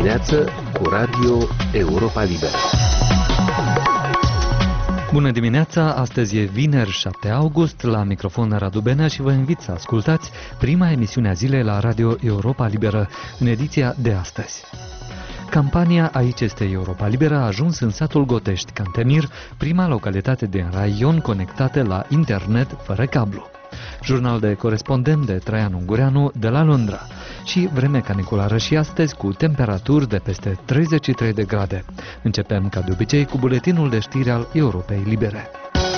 dimineață cu Radio Europa Liberă. Bună dimineața, astăzi e vineri 7 august, la microfon Radu Benea și vă invit să ascultați prima emisiune a zilei la Radio Europa Liberă, în ediția de astăzi. Campania Aici este Europa Liberă a ajuns în satul Gotești, Cantemir, prima localitate din raion conectată la internet fără cablu. Jurnal de corespondent de Traian Ungureanu de la Londra. Și vreme caniculară și astăzi cu temperaturi de peste 33 de grade. Începem ca de obicei cu buletinul de știri al Europei Libere.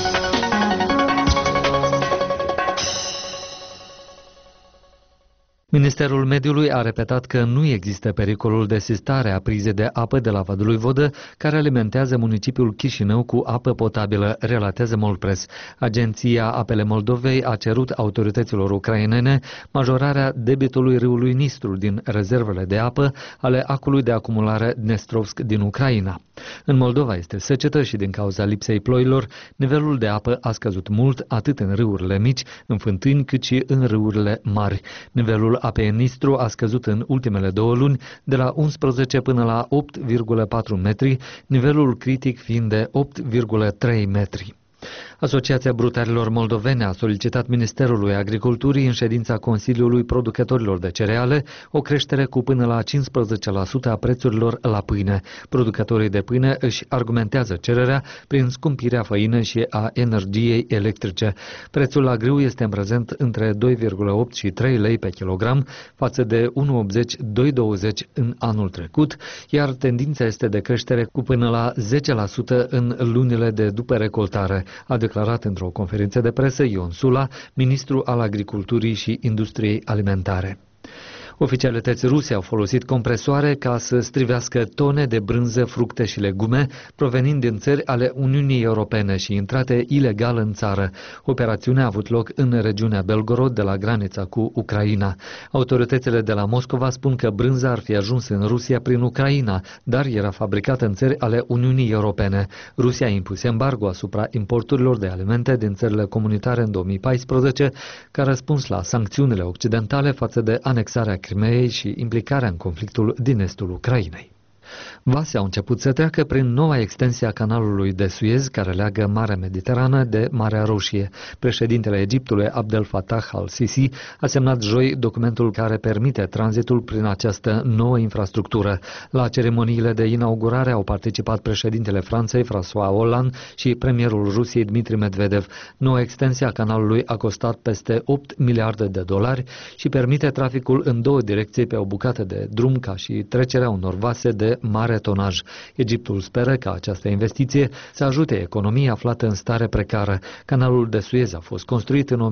Ministerul Mediului a repetat că nu există pericolul de sistare a prizei de apă de la Vădului Vodă, care alimentează municipiul Chișinău cu apă potabilă, relatează Molpress. Agenția Apele Moldovei a cerut autorităților ucrainene majorarea debitului râului Nistru din rezervele de apă ale acului de acumulare Dnestrovsk din Ucraina. În Moldova este secetă și din cauza lipsei ploilor, nivelul de apă a scăzut mult atât în râurile mici, în fântâni, cât și în râurile mari. Nivelul apei în Nistru a scăzut în ultimele 2 luni de la 11 până la 8,4 metri, nivelul critic fiind de 8,3 metri. Asociația Brutarilor Moldovene a solicitat Ministerului Agriculturii în ședința Consiliului Producătorilor de Cereale o creștere cu până la 15% a prețurilor la pâine. Producătorii de pâine își argumentează cererea prin scumpirea făinei și a energiei electrice. Prețul la grâu este în prezent între 2,8 și 3 lei pe kilogram față de 1,80-2,20 în anul trecut, iar tendința este de creștere cu până la 10% în lunile de după recoltare, a declarat într-o conferință de presă Ion Sula, ministru al Agriculturii și Industriei Alimentare. Oficialități ruse au folosit compresoare ca să strivească tone de brânză, fructe și legume provenind din țări ale Uniunii Europene și intrate ilegal în țară. Operațiunea a avut loc în regiunea Belgorod, de la granița cu Ucraina. Autoritățile de la Moscova spun că brânza ar fi ajuns în Rusia prin Ucraina, dar era fabricată în țări ale Uniunii Europene. Rusia a impus embargo asupra importurilor de alimente din țările comunitare în 2014, ca răspuns la sancțiunile occidentale față de anexarea Crimeei și implicarea în conflictul din estul Ucrainei. Vase au început să treacă prin noua extensie a canalului de Suez care leagă Marea Mediterană de Marea Roșie. Președintele Egiptului Abdel Fattah al-Sisi a semnat joi documentul care permite tranzitul prin această nouă infrastructură. La ceremoniile de inaugurare au participat președintele Franței François Hollande și premierul Rusiei Dmitri Medvedev. Noua extensie a canalului a costat peste 8 miliarde de dolari și permite traficul în 2 direcții pe o bucată de drum ca și trecerea unor vase de mare tonaj. Egiptul speră ca această investiție să ajute economia aflată în stare precară. Canalul de Suez a fost construit în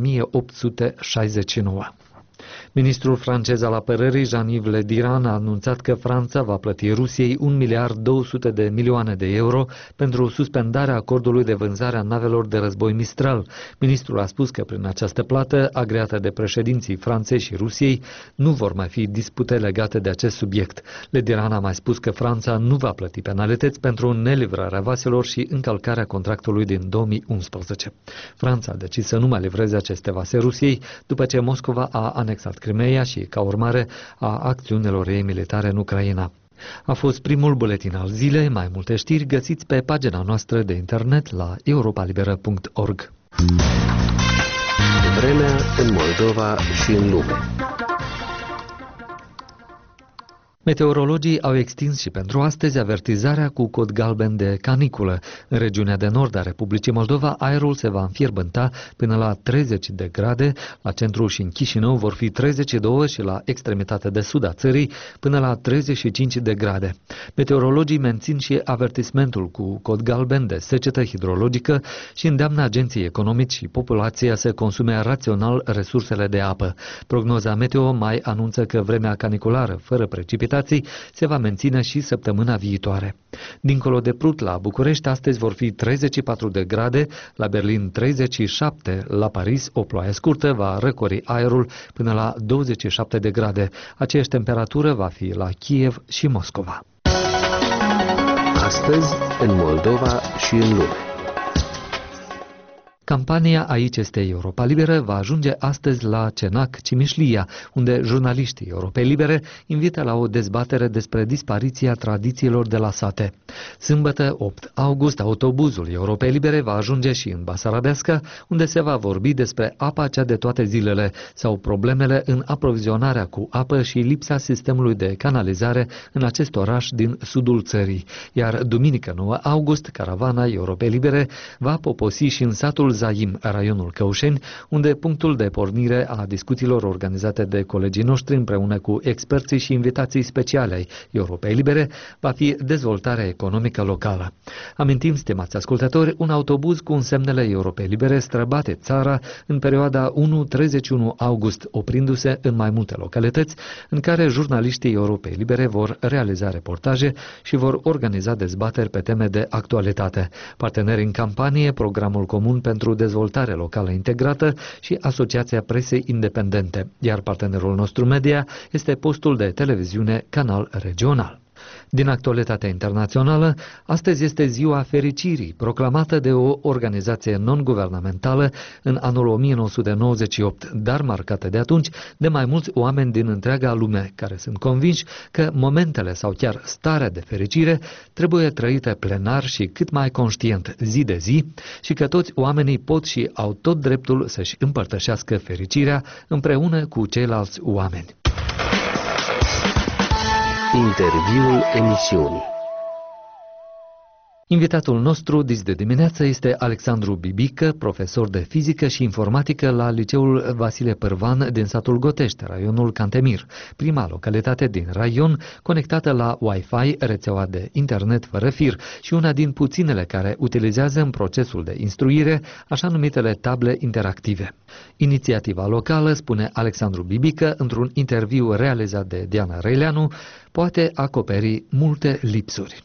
1869. Ministrul francez al apărării, Jean-Yves Le Drian, a anunțat că Franța va plăti Rusiei 1,2 miliarde de euro pentru suspendarea acordului de vânzare a navelor de război Mistral. Ministrul a spus că prin această plată, agreată de președinții Franței și Rusiei, nu vor mai fi dispute legate de acest subiect. Le Drian a mai spus că Franța nu va plăti penalități pentru nelivrarea vaselor și încălcarea contractului din 2011. Franța a decis să nu mai livreze aceste vase Rusiei după ce Moscova a anexat Crimeea și, ca urmare a acțiunilor ei militare în Ucraina. A fost primul buletin al zilei. Mai multe știri găsiți pe pagina noastră de internet la europalibera.org. Vremea în Moldova și în lume. Meteorologii au extins și pentru astăzi avertizarea cu cod galben de caniculă. În regiunea de nord a Republicii Moldova, aerul se va înfierbânta până la 30 de grade, la centru și în Chișinău vor fi 32 și la extremitatea de sud a țării până la 35 de grade. Meteorologii mențin și avertismentul cu cod galben de secetă hidrologică și îndeamnă agenții economici și populația să consume rațional resursele de apă. Prognoza meteo mai anunță că vremea caniculară fără precipitații se va menține și săptămâna viitoare. Dincolo de Prut, la București, astăzi vor fi 34 de grade, la Berlin 37, la Paris o ploaie scurtă va răcori aerul până la 27 de grade. Aceeași temperatură va fi la Kiev și Moscova. Astăzi, în Moldova și în lume. Campania Aici este Europa Liberă va ajunge astăzi la Cenac, Cimișlia, unde jurnaliștii Europei Libere invită la o dezbatere despre dispariția tradițiilor de la sate. Sâmbătă, 8 august, autobuzul Europei Libere va ajunge și în Basarabeasca, unde se va vorbi despre apa cea de toate zilele sau problemele în aprovizionarea cu apă și lipsa sistemului de canalizare în acest oraș din sudul țării. Iar duminică 9 august, caravana Europei Libere va poposi și în satul Zaim, raionul Căușeni, unde punctul de pornire a discuțiilor organizate de colegii noștri împreună cu experții și invitații speciale ai Europei Libere va fi dezvoltarea economică locală. Amintim, stimați ascultători, un autobuz cu însemnele Europei Libere străbate țara în perioada 1-31 august, oprindu-se în mai multe localități în care jurnaliștii Europei Libere vor realiza reportaje și vor organiza dezbateri pe teme de actualitate. Parteneri în campanie, Programul Comun pentru Dezvoltare Locală Integrată și Asociația Presei Independente, iar partenerul nostru media este postul de televiziune Canal Regional. Din actualitatea internațională, astăzi este Ziua Fericirii, proclamată de o organizație non-guvernamentală în anul 1998, dar marcată de atunci de mai mulți oameni din întreaga lume, care sunt convinși că momentele sau chiar starea de fericire trebuie trăite plenar și cât mai conștient zi de zi și că toți oamenii pot și au tot dreptul să-și împărtășească fericirea împreună cu ceilalți oameni. Interviul emisiunii. Invitatul nostru de dimineață este Alexandru Bibică, profesor de fizică și informatică la Liceul Vasile Pârvan din satul Gotești, raionul Cantemir, prima localitate din raion conectată la Wi-Fi, rețeaua de internet fără fir și una din puținele care utilizează în procesul de instruire așa numitele table interactive. Inițiativa locală, spune Alexandru Bibică într-un interviu realizat de Diana Reileanu, poate acoperi multe lipsuri.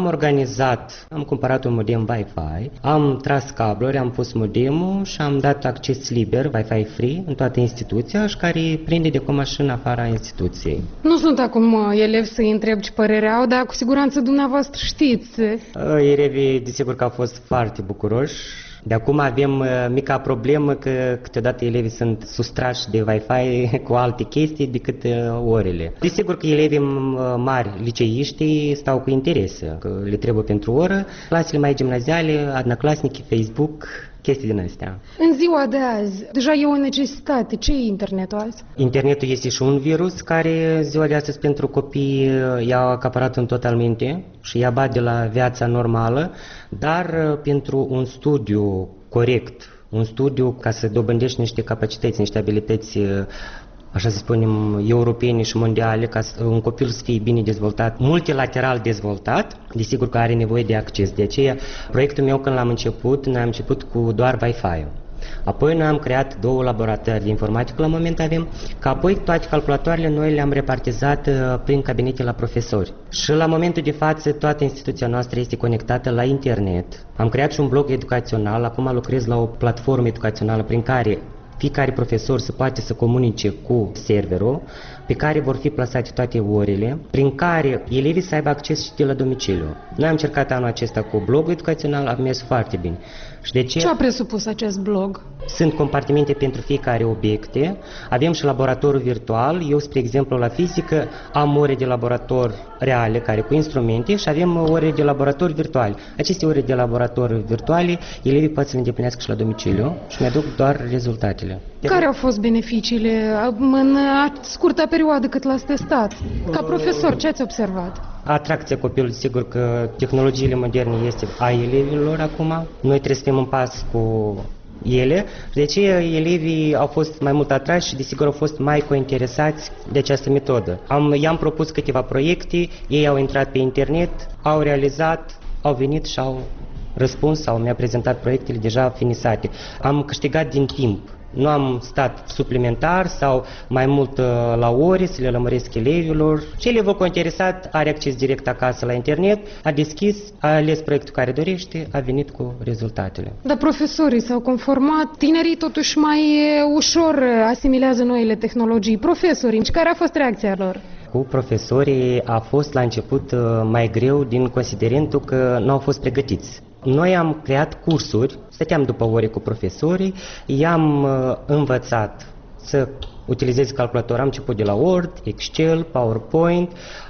Am cumpărat un modem Wi-Fi, am tras cabluri, am pus modemul și am dat acces liber, Wi-Fi free, în toată instituția și care prinde de comașă în afara instituției. Nu sunt acum elevi să-i întreb ce părere au, dar cu siguranță dumneavoastră știți. Elevii, desigur că au fost foarte bucuroși. De acum avem mica problemă că câteodată elevii sunt sustrași de Wi-Fi cu alte chestii decât orele. Desigur că elevii mari, liceiștii, stau cu interese, că le trebuie pentru oră. Clasele mai gimnaziale, adnaclasnici, Facebook, chestii din astea. În ziua de azi, deja e o necesitate. Ce e internetul azi? Internetul este și un virus care ziua de astăzi pentru copii i-a acaparat în totalmente și i-a bat de la viața normală, dar pentru un studiu corect, un studiu ca să dobândești niște capacități, niște abilități, așa să spunem, europene și mondiale, ca un copil să fie bine dezvoltat, multilateral dezvoltat, desigur că are nevoie de acces. De aceea, proiectul meu când l-am început, noi am început cu doar Wi-Fi. Apoi noi am creat 2 laboratoare de informatică la moment avem, că apoi toate calculatoarele noi le-am repartizat prin cabinete la profesori. Și la momentul de față toată instituția noastră este conectată la internet. Am creat și un blog educațional, acum lucrez la o platformă educațională prin care fiecare profesor se poate să comunice cu serverul, pe care vor fi plasate toate orele, prin care elevii să aibă acces și de la domiciliu. Noi am încercat anul acesta cu blogul educațional, a mers foarte bine. Și de ce a presupus acest blog? Sunt compartimente pentru fiecare obiecte, avem și laboratorul virtual. Eu, spre exemplu, la fizică am ore de laborator reale, care cu instrumente, și avem ore de laborator virtuale. Aceste ore de laborator virtuale, elevii pot să le îndeplinească și la domiciliu și mi-aduc doar rezultatele. Care au fost beneficiile în scurtă perioadă cât l-ați testat? Ca profesor, ce ați observat? Atracția copilului, sigur că tehnologiile moderne este a elevilor acum. Noi trebuie să fim în pas cu ele, de aceea elevii au fost mai mult atrași și desigur au fost mai cointeresați de această metodă. I-am propus câteva proiecte, ei au intrat pe internet, au realizat, au venit și au răspuns sau mi-au prezentat proiectele deja finisate. Am câștigat din timp. Nu am stat suplimentar sau mai mult la ore să le lămuresc elevilor. Celevul interesat are acces direct acasă la internet, a deschis, a ales proiectul care dorește, a venit cu rezultatele. Dar profesorii s-au conformat, tinerii totuși mai ușor asimilează noile tehnologii. Profesorii, care a fost reacția lor? Cu profesorii a fost la început mai greu din considerentul că nu au fost pregătiți. Noi am creat cursuri, stăteam după ore cu profesorii, i-am învățat să utilizez calculator. Am început de la Word, Excel, PowerPoint,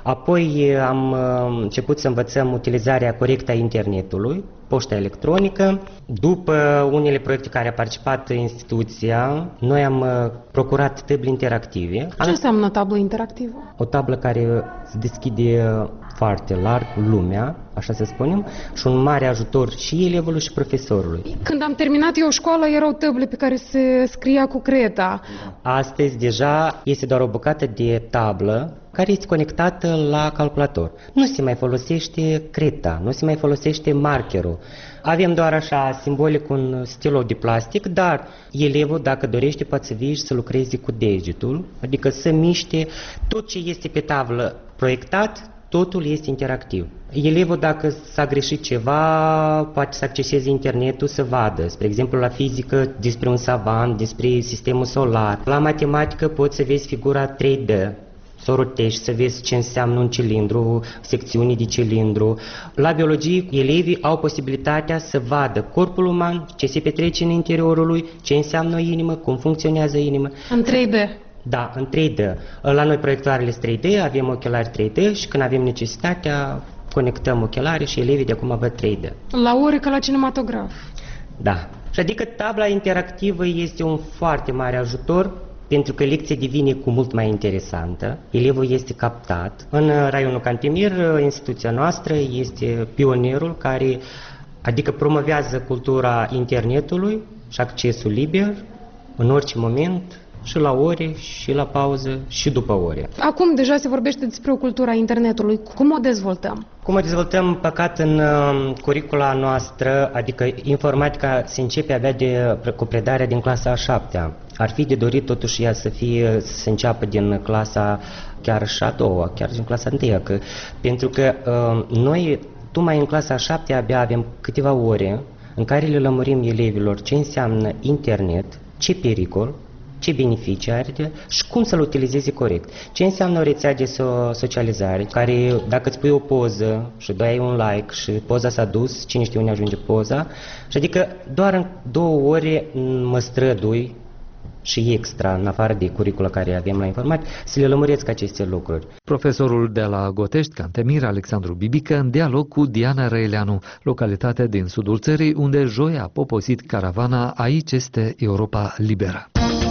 apoi am început să învățăm utilizarea corectă a internetului, poșta electronică. După unele proiecte care a participat instituția, noi am procurat tăbli interactive. Ce înseamnă tablă interactivă? O tablă care se deschide foarte larg lumea, așa să spunem, și un mare ajutor și elevului și profesorului. Când am terminat eu școala, erau tăble pe care se scria cu creta. Astăzi deja este doar o bucată de tablă care este conectată la calculator. Nu se mai folosește creta, nu se mai folosește markerul. Avem doar așa simbolic un stilou de plastic, dar elevul, dacă dorește, poate să vie și să lucreze cu degetul, adică să miște tot ce este pe tablă proiectat. Totul este interactiv. Elevul, dacă s-a greșit ceva, poate să acceseze internetul să vadă. Spre exemplu, la fizică, despre un savant, despre sistemul solar. La matematică poți să vezi figura 3D, să o rotești, să vezi ce înseamnă un cilindru, secțiuni de cilindru. La biologie, elevii au posibilitatea să vadă corpul uman, ce se petrece în interiorul lui, ce înseamnă o inimă, cum funcționează inima. În 3D. Da, în 3D. La noi proiectoarele sunt 3D, avem ochelari 3D și când avem necesitatea, conectăm ochelari și elevii de acum văd 3D. La ore ca la cinematograf. Da. Și adică tabla interactivă este un foarte mare ajutor pentru că lecția devine cu mult mai interesantă, elevul este captat. În raionul Cantemir, instituția noastră este pionierul care, adică promovează cultura internetului și accesul liber în orice moment, și la ore, și la pauză, și după ore. Acum deja se vorbește despre o cultură a internetului. Cum o dezvoltăm? Cum o dezvoltăm, păcat, în curicula noastră, adică informatica se începe abia cu predarea din clasa a 7-a. Ar fi de dorit totuși ea să se înceapă din clasa chiar și a 2-a, chiar din clasa 1-a, pentru că noi, tocmai în clasa a 7-a, abia avem câteva ore în care le lămurim elevilor ce înseamnă internet, ce pericol, ce beneficii are și cum să-l utilizeze corect. Ce înseamnă o rețea de socializare, care dacă îți pui o poză și dai un like și poza s-a dus, cine știe unde ajunge poza, și adică doar în 2 ore mă strădui și extra, în afară de curicula care avem la informatică, să le lămuresc aceste lucruri. Profesorul de la Gotești, Cantemir, Alexandru Bibică, în dialog cu Diana Răileanu, localitate din sudul țării, unde joi a poposit caravana Aici este Europa Liberă.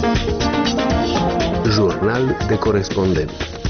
Jurnal de corespondent.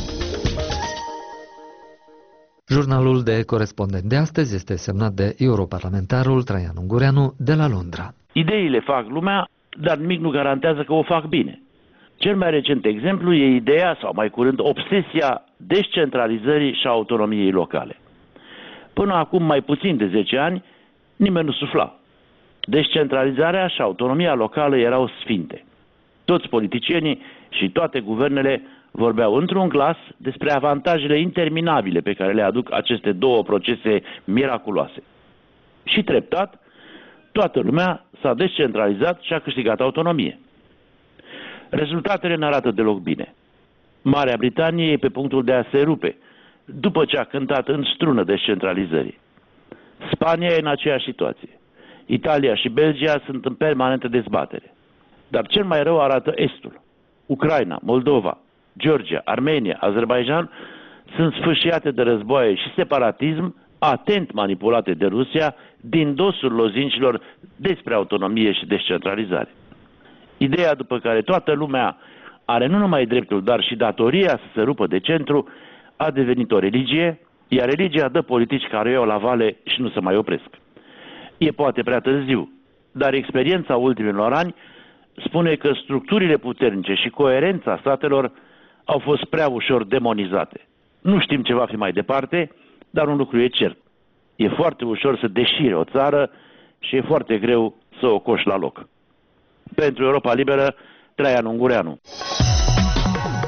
Jurnalul de corespondent de astăzi este semnat de europarlamentarul Traian Ungureanu de la Londra. Ideile fac lumea, dar nimic nu garantează că o fac bine. Cel mai recent exemplu e ideea, sau mai curând obsesia, descentralizării și autonomiei locale. Până acum mai puțin de 10 ani, nimeni nu sufla. Descentralizarea și autonomia locală erau sfinte. Toți politicienii și toate guvernele vorbeau într-un glas despre avantajele interminabile pe care le aduc aceste două procese miraculoase. Și treptat, toată lumea s-a descentralizat și a câștigat autonomie. Rezultatele nu arată deloc bine. Marea Britanie e pe punctul de a se rupe, după ce a cântat în strună descentralizării. Spania e în aceeași situație. Italia și Belgia sunt în permanentă dezbatere. Dar cel mai rău arată Estul. Ucraina, Moldova, Georgia, Armenia, Azerbaijan sunt sfâșiate de războaie și separatism, atent manipulate de Rusia, din dosul lozincilor despre autonomie și descentralizare. Ideea după care toată lumea are nu numai dreptul, dar și datoria să se rupă de centru, a devenit o religie, iar religia dă politici care iau la vale și nu se mai opresc. E poate prea târziu, dar experiența ultimilor ani spune că structurile puternice și coerența statelor au fost prea ușor demonizate. Nu știm ce va fi mai departe, dar un lucru e cert. E foarte ușor să deșire o țară și e foarte greu să o coși la loc. Pentru Europa Liberă, Traian Ungureanu.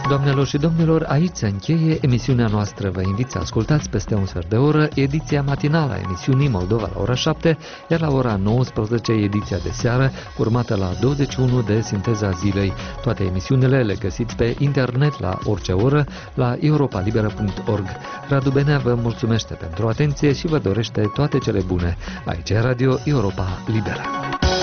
Doamnelor și domnilor, aici se încheie emisiunea noastră. Vă invit să ascultați peste un sfert de oră ediția matinală a emisiunii Moldova la ora 7, iar la ora 19 ediția de seară, urmată la 21 de Sinteza Zilei. Toate emisiunile le găsiți pe internet la orice oră la europalibera.org. Radu Benea vă mulțumește pentru atenție și vă dorește toate cele bune. Aici e Radio Europa Liberă.